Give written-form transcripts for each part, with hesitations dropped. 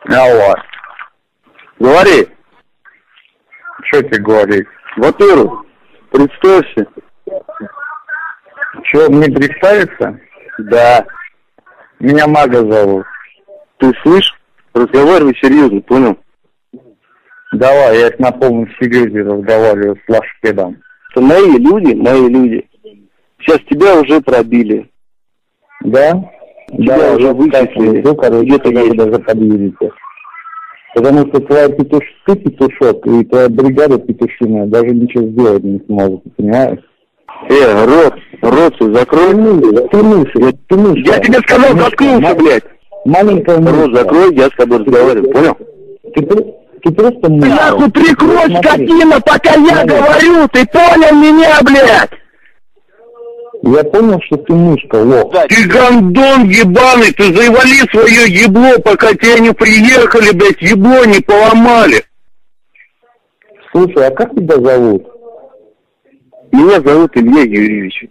Алло. Говори. Что тебе говорить? Во-первых, представься. Че, мне представиться? Да. Меня Мага зовут. Ты слышишь? Разговаривай серьезно, понял? Давай, я на полном серьезе разговариваю с Лашпедом. Это мои люди. Сейчас тебя уже пробили. Да? Тебя да, уже вычислили. Где-то вы даже подъедете. Потому что твоя ты петушок, и твоя бригада петушиная даже ничего сделать не сможет, понимаешь? Рот закрой. Ты мышь. Я тебе сказал, заткнулся, блядь. Маленькая мышь. Рот закрой, я с тобой разговариваю, понял? Ты просто мышь. Ты нахуй прикрой, скотина, пока я говорю, ты понял меня, блядь? Я понял, что ты мышка, лох. Ты гандон ебаный, ты завали свое ебло, пока тебя не приехали, блядь, ебло не поломали. Слушай, а как тебя зовут? Меня зовут Илья Юрьевич.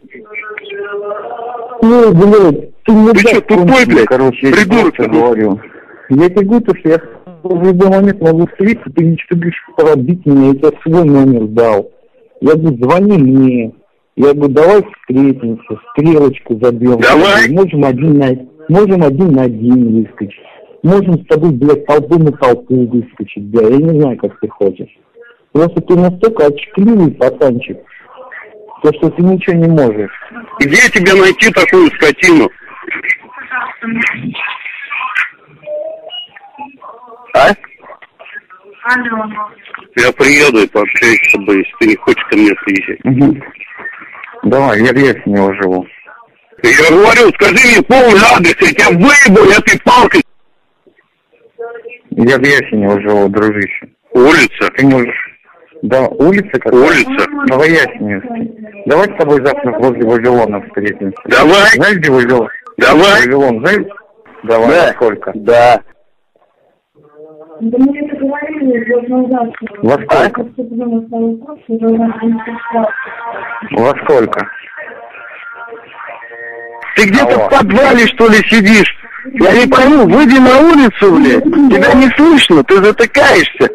Ну, блядь, ты не что, тупой, блядь? Короче, придурок я говорю. Я тебе говорю, что я в любой момент могу встретиться, ты ничего говоришь, пробить меня, я тебе свой номер дал. Я говорю, звони мне. Я говорю, давай встретимся, стрелочку забьем. Давай. Можем один на один выскочить. Можем с тобой, блядь, толпу на толпу выскочить, да, я не знаю, как ты хочешь. Просто ты настолько очкливый пацанчик, то, что ты ничего не можешь. Где тебе найти такую скотину? А? Алло. Я приеду и пообщаюсь с тобой, если ты не хочешь ко мне приезжать. Угу. Давай, я в Ясенево живу. Я говорю, скажи мне полный адрес, я тебя выебу этой палкой. Я в Ясенево живу, дружище. Улица? Ты можешь... Да, улица какая? Улица. Новоясеневский. Давай с тобой завтра возле Вавилона встретимся. Давай. Знаешь, где Вавилон? Давай. Вавилон, знаешь? Давай, да. Сколько? Да. Да мне это говорили год назад. Во сколько? Во сколько? Ты где-то в подвале, что ли, сидишь? Я не пойму, выйди на улицу, блядь. Тебя не слышно, ты затыкаешься.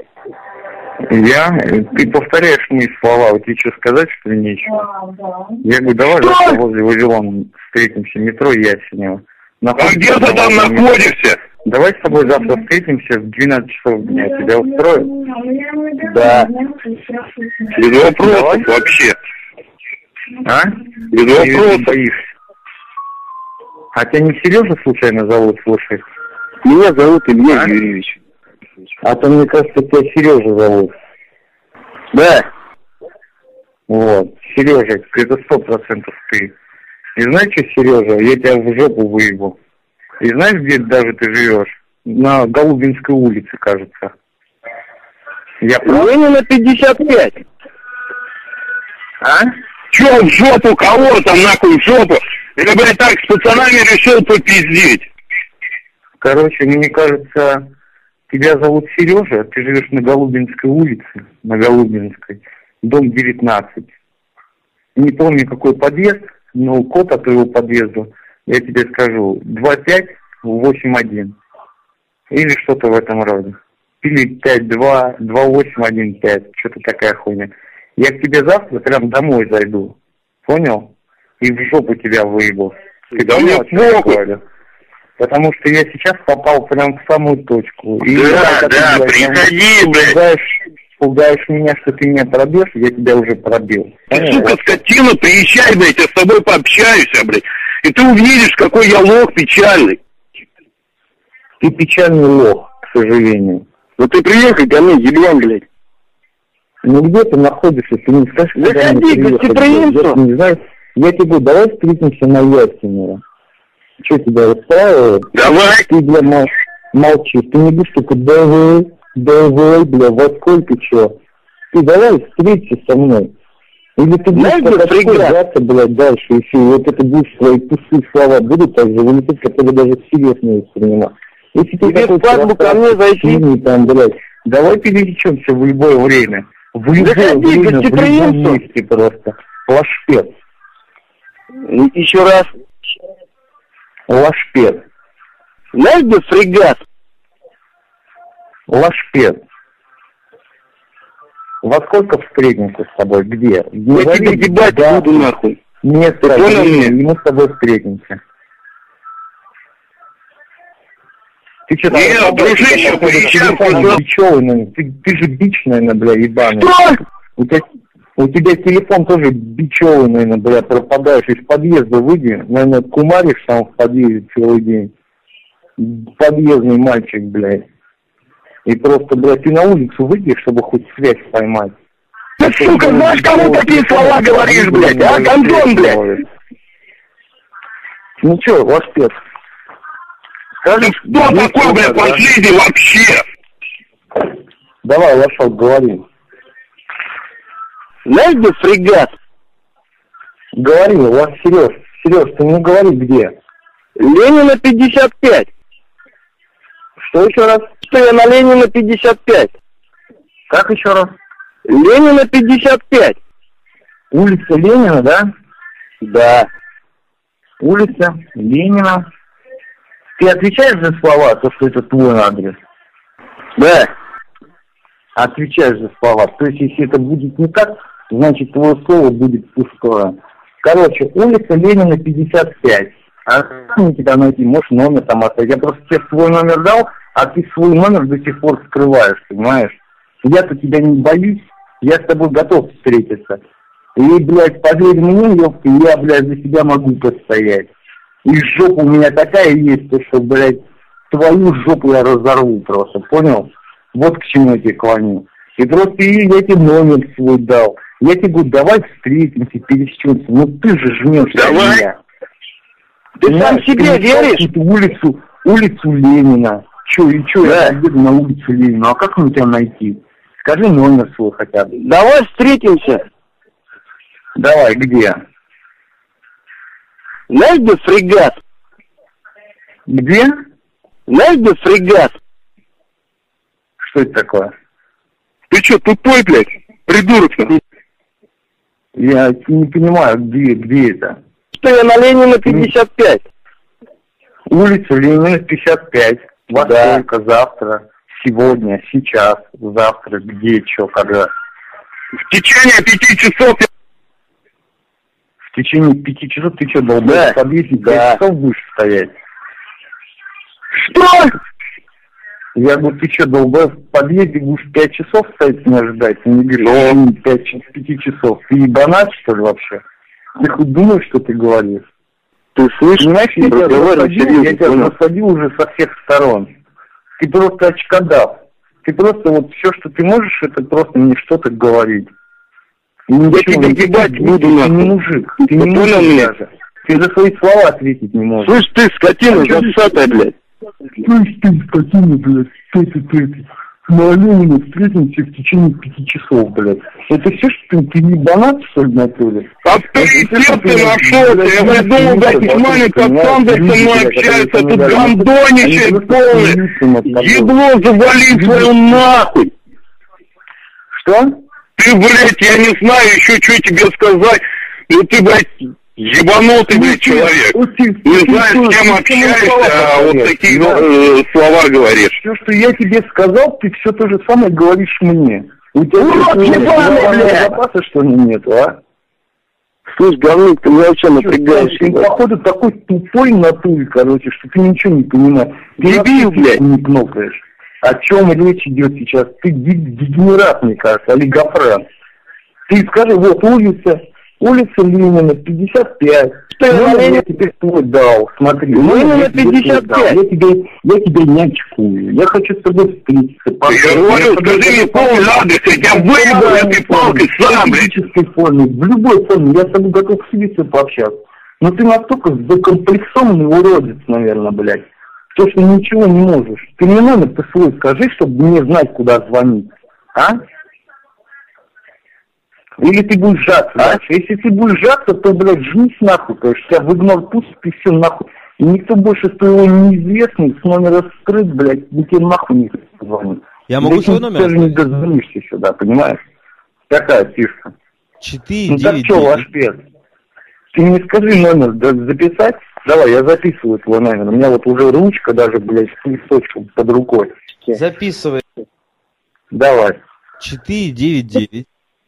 Ты повторяешь мои слова, тебе что сказать, что ли, нечего? Да. Я говорю, давай завтра возле Вавилона встретимся, метро Ясенево. А где ты там находишься? Давай с тобой завтра встретимся в 12 часов дня. Тебя устроит? Да. Без вопросов вообще. А? Без вопросов. Боишься. А тебя не Сережа случайно зовут, слушай? Меня зовут Илья Юрьевич. А то, мне кажется, тебя Сережа зовут. Да. Вот. Сережа, это 100% ты. И знаешь что, Сережа, я тебя в жопу выебу. И знаешь, где даже ты живешь? На Голубинской улице, кажется. Я прав? Ленина 55. А? Че в жопу? Кого там нахуй в жопу? Или, блядь, так с пацанами решил попиздеть? Короче, мне кажется, тебя зовут Сережа, ты живешь на Голубинской улице, на Голубинской, дом 19. Не помню, какой подъезд, но код от твоего подъезда, я тебе скажу, 2581. Или что-то в этом роде. Или 52, 2815, что-то такая хуйня. Я к тебе завтра прям домой зайду, понял? И в жопу тебя выебу. Да мне похуй. Потому что я сейчас попал прям в самую точку. И да, приходи, блядь. Пугаешь меня, что ты меня пробьешь, я тебя уже пробил. Ты, сука, скотина, приезжай, блядь, я с тобой пообщаюсь, блядь. И ты увидишь, какой я лох печальный. Ты печальный лох, к сожалению. Ну ты приехай ко мне, еблан, блядь. Ну где ты находишься, ты не скажешь, когда мне приехать. Я не знаю, я тебе говорю, давай встретимся на Ясенево. Что тебя устраивает? Давай. Ты, бля, молчишь. Ты не будешь только давай, бля, во сколько чё? Ты давай встреться со мной. Или ты будешь подождаться, блядь, дальше, и все. И вот это будешь, свои пустые слова будут так же вылететь, которые даже всерьез не воспринимать. Если ты такой свадьбу ко мне зайти? Там, блядь, давай пересечемся в любое время. В любое время, в любом месте просто. Лашпед. Еще раз. Лашпед. Знаешь, где фрегат? Лашпед. Во сколько встретимся с тобой? Где? Я тебе ебать буду нахуй. Место, и мы с тобой встретимся. Ты что там? Нет, дружище, приезжай. Ты же бич, наверное, бля, ебаный. Что? У тебя телефон тоже бичевый, наверное, бля, пропадаешь. Из подъезда выйди, наверное, кумаришь там в подъезде целый день. Подъездный мальчик, блядь. И просто, блядь, ты на улицу выйди, чтобы хоть связь поймать. Ты, сука, знаешь, кому такие слова говоришь, блядь, а? Гондон, блядь. Ну чё, Лашпед? Скажи, кто такой, блядь, последний вообще? Давай, Лашок, говори. Знаешь, где фрегат? Говори, Сереж, ты мне говори, где? Ленина 55. Что еще раз? Что я на Ленина 55. Как еще раз? Ленина 55. Улица Ленина, да? Да. Улица Ленина. Ты отвечаешь за слова, то, что это твой адрес? Да. Отвечаешь за слова. То есть, если это будет не так, значит, твое слово будет пустое. Короче, улица Ленина 55. А как мне тебя найти? Можешь номер там оставить. Я просто тебе свой номер дал, а ты свой номер до сих пор скрываешь, понимаешь? Я-то тебя не боюсь, я с тобой готов встретиться. И, блядь, поверь мне, ёпта, я, блядь, за себя могу постоять. И жопа у меня такая есть, что, блядь, твою жопу я разорву просто, понял? Вот к чему я тебе клоню. И просто я тебе номер свой дал. Я тебе говорю, давай встретимся, пересечемся. Ну ты же жмешь давай. Меня. Ты сам себе веришь? Улицу Ленина. Чё, да. Я еду на улицу Ленина. А как мне тебя найти? Скажи номер свой хотя бы. Давай встретимся. Давай, где? Знаешь, где фрегат? Где? Знаешь, где фрегат? Что это такое? Ты что, тупой, блядь? Придурок. Я не понимаю, где это? Что я на Ленина 55. Улица Ленина 55. Во сколько? Завтра, сегодня, сейчас, завтра, где, что, когда? В течение 5 часов. В течение 5 часов ты что, долбаешь? Да. В подъезде 5 часов будешь стоять? Что? Я говорю, ты что, долбаешь? В подъезде будешь 5 часов стоять, не ожидать? Ты не говоришь, 5 часов. Ты ебанат, что ли, вообще? Ты хоть думаешь, что ты говоришь? Ты слышишь? Понимаешь, я тебя посадил уже со всех сторон. Ты просто очкодав. Ты просто вот все, что ты можешь, это просто мне что-то говорить. И я тебя ебать буду, нахуй. Ты не мужик. Ты не мужик даже. Ты за свои слова ответить не можешь. Слышь, ты скотина засатая, блядь. Слышь, ты скотина, блядь. Ты. На Ленина встретимся в течение 5 часов, блядь. Это все, что ты ебанат, что ли, натуре? Авторитет ты нашелся. Я придумал, блядь, нормальный пацан, блядь, со мной общается. Тут гандоничает полный. Ебло завали свою нахуй. Что? Ты, блядь, я не знаю еще, что тебе сказать. Ну ты, блядь, ебанутый, блядь, человек. Не знаешь, с кем общаешься, а вот такие слова говоришь. Все, что я тебе сказал, ты все то же самое говоришь мне. У тебя запаса, что ли, нету, а? Слышь, говнюк, ты меня вообще напрягаешь. Ты, походу, такой тупой натуре, короче, что ты ничего не понимаешь. Дебил, блядь. Не кнопаешь. О чем речь идет сейчас? Ты дегенерат, мне кажется, олигофрен. Ты скажи, вот улица Ленина, 55. Что я теперь твой дал, смотри. Ленина 55. Я тебя не очкую. Я хочу с тобой встретиться. Я говорю, скажи мне полный адрес, я тебя выебу этой палкой сам, блядь. В физической форме, в любой форме. Я с тобой готов встретиться, пообщаться. Но ты настолько закомплексованный уродец, наверное, блядь. То, что ничего не можешь. Ты мне номер-то свой скажи, чтобы мне знать, куда звонить. А? Или ты будешь жаться дальше. Если ты будешь жаться, то, блядь, жмись нахуй. То есть тебя выгнал пусть, ты все нахуй. И никто больше твоего неизвестный с номера скрыт, блядь, ни тебе нахуй не звонит. Я могу свой номер? Ты даже не дозвонишься сюда, понимаешь? Такая фишка. 4, ну 9, так что, Лашпед? Ты мне скажи номер записать? Давай, я записываю твой номер. У меня вот уже ручка даже, блядь, с листочком под рукой. записывай. Давай. 499.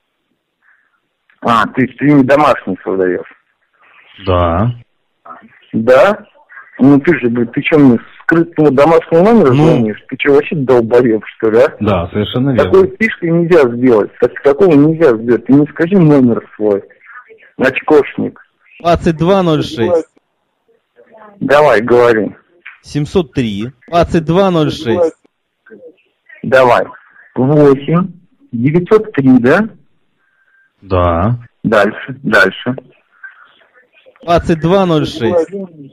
А, ты не домашний создаешь? Да. Да? Ну ты же, блядь, ты что, мне скрытного домашнего номера звонишь? Ты что, вообще долбоеб, что ли, а? Да, совершенно верно. Такой фишкой нельзя сделать. Такого нельзя сделать. Ты не скажи номер свой. Очкошник. 2206. Давай, говори. 703. 2206. Давай. 8. 903, да? Да. Дальше. 2206.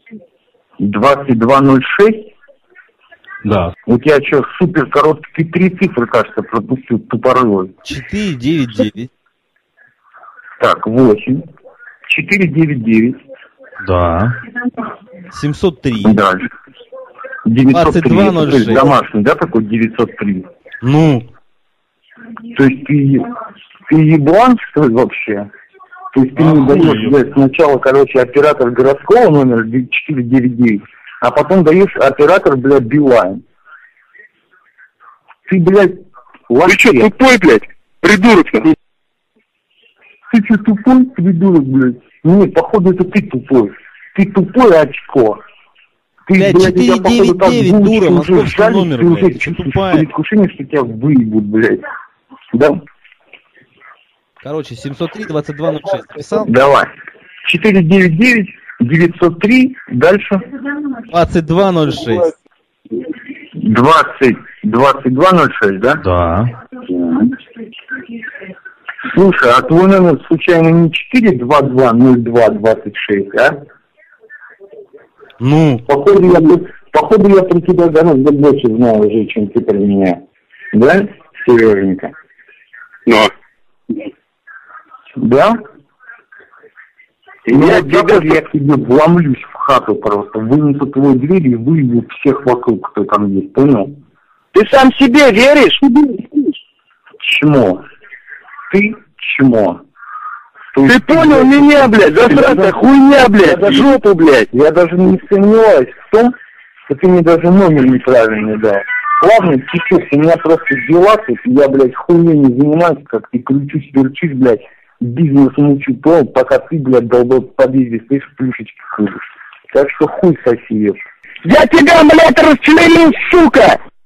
2206? Да. У тебя что, супер короткие 3 цифры, кажется, пропустил, тупорылый. 499. Так, 8. 499. Да. 703. Дальше. 903. 2206. То есть домашний, да, такой 903? Ну. То есть ты еблан, что ли, вообще? То есть ты не даешь, блядь, сначала, короче, оператор городского номера 499, а потом даешь оператор, блядь, Билайн. Ты, блядь, вообще... Ты что, тупой, блядь? Придурок ты. Ты что, тупой, придурок, блядь? Нет, походу, это ты тупой. Ты тупой, очко. Ты, блядь, 499, дура, московский номер, ты уже блядь, тупая. предвкушение, что тебя выебут, блядь. Да? Короче, 703, 2206. Написал? Давай. 499, 903, дальше. 2206. 2206, да? Да. Слушай, а твой номер случайно не 4220226, а? Ну? Походу, я про тебя гораздо больше знаю уже, чем ты про меня. Да, Сереженька? Но. Да? Я к тебе вломлюсь в хату просто, вынесу твою дверь и выебу всех вокруг, кто там есть, понял? Ты сам себе веришь? Чмо? Ты чмо? Ты понял меня, блядь, засратая хуйня, блядь, жопу, блядь. Я даже не сомневаюсь в том, что ты мне даже номер неправильный дал. Ладно, сейчас у меня просто дела тут, я, блядь, хуйней не занимаюсь, как ты кручусь-верчусь, блядь, бизнес мучу, понял, пока ты, блядь, долбой в подъезде стоишь, плюшечки ходишь. Так что хуй соси. Я тебя, блядь, расчленил, сука!